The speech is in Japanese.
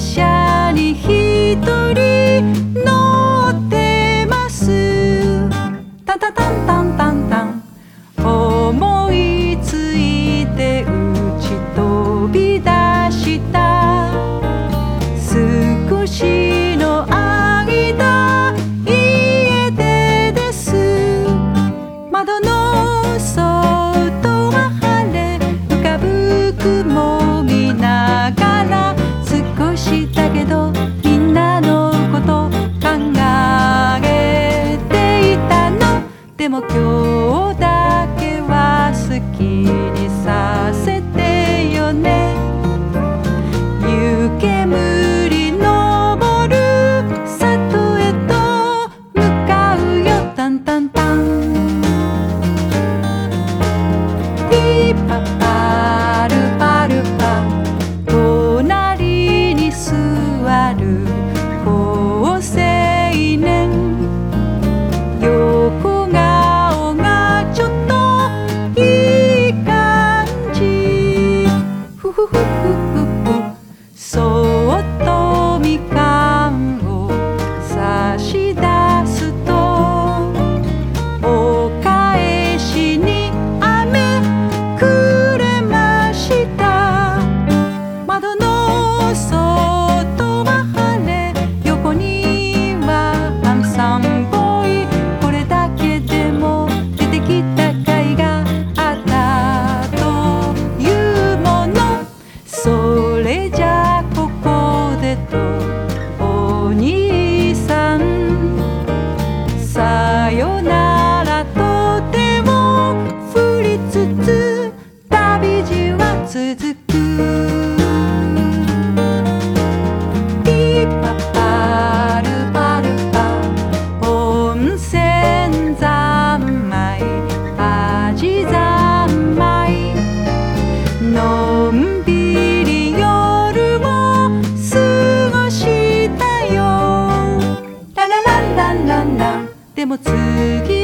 車に一人乗ってます。タンタンタンタンタンタン、思いついて打ち飛び出した。少しの間家出です。窓の外は晴れ、浮かぶ雲見ながら、少しだけどみんなのこと考えていたの。でも今日だけは好きにさせてよね。湯煙昇る里へと向かうよ。タンタンタン、ピーパパルパルパ、隣に座る好青年。横顔がちょっといい感じ。ふふふふふふ、そっとみかんを差し出すと、お返しに飴くれました。窓の外は晴れ、横にはハンサムボーイ。これだけでも出てきた甲斐があったというもの。それじゃここでとお兄さん、さよならと手を振りつつ旅路は続く。ピーパパルパルパ、温泉三昧味三昧、のんびり夜を過ごしたよ。ララランランランラン、でも次